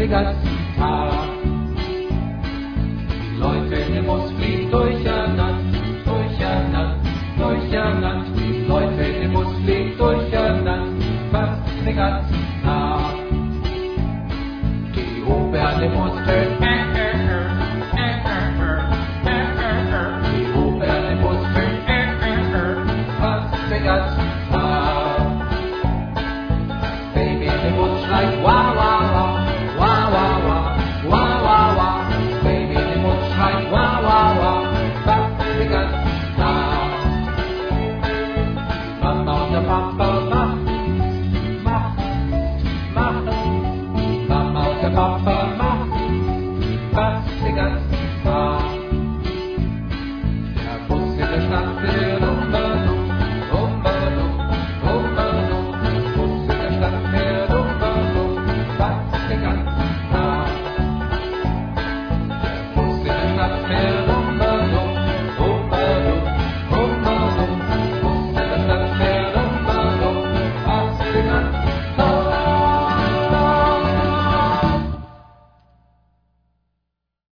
den ganzen Tag. Die Leute im Bus fliegen durcheinander, durcheinander, durcheinander. Die Leute im Bus fliegen durcheinander, fast den ganzen Tag. Die Hupe im Bus tönt, die Hupe im Bus tönt, fast den ganzen Tag. Baby in dem Bus schreit, wah, wah, wah, wah, wah, wah, wah, wah, wah. Baby in dem Bus schreit, wah, wah, wah, fast den ganzen Tag. Mama und der Papa machen, machen, machen. Mama und der Papa machen.